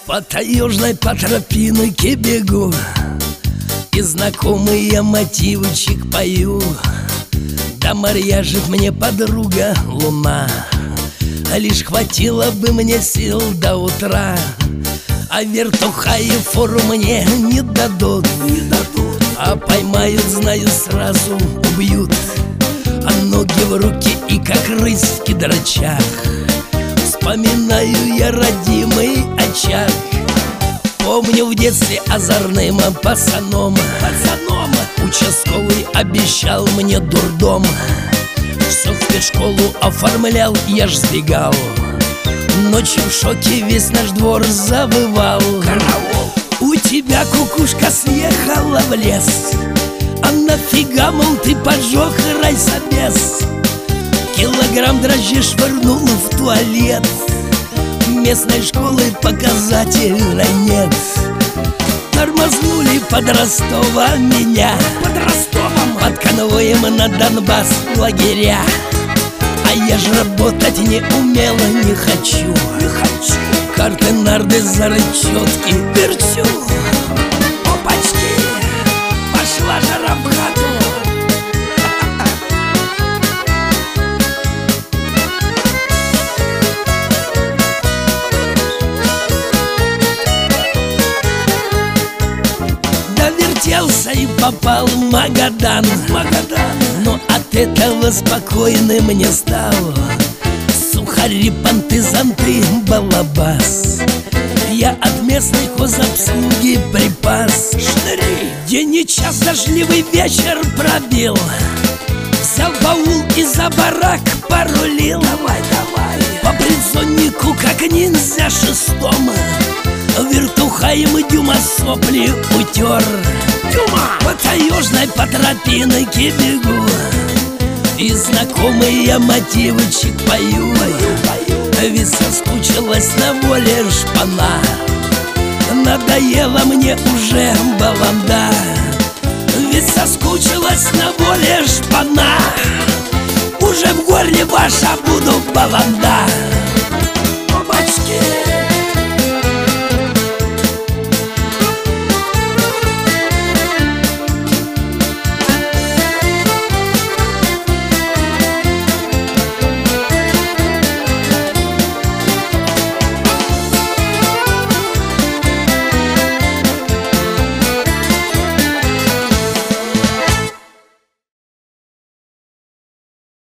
По таежной по тропинке бегу, и знакомые мотивчик пою. Да марьяжит мне подруга луна, а лишь хватило бы мне сил до утра. А вертуха и фору мне не дадут, а поймают, знаю, сразу убьют. А ноги в руки и как рысь в кедрачах вспоминаю я родимый очаг. Помню в детстве озорным пацаном участковый обещал мне дурдом. Все в спецшколу оформлял, я ж сбегал. Ночью в шоке весь наш двор завывал. Караул! У тебя кукушка съехала в лес, а нафига, мол, ты поджег райсобес? Килограмм дрожжей швырнул в туалет, местной школы показателя нет. Тормознули под Ростовом меня, под конвоем на Донбасс лагеря. А я ж работать не умела, не хочу. Карты, нарды, зарычетки верчу. Опачки, пошла жара в хату. Довертелся и попал в Магадан. Но от этого спокойным не стал. Сухари, понты, зонты, балабас я от местной хозобслуги припас. День и час, дождливый вечер пробил, взял баул и за барак порулил. По предзоннику, как ниндзя шестом, вертуха ему Дюма сопли утер. По таежной по тропинке бегу, и знакомые мотивчик пою. Ведь соскучилась на воле шпана, надоела мне уже баланда. Ведь соскучилась на воле шпана, уже в горле ваша буду баланда. Бабачки!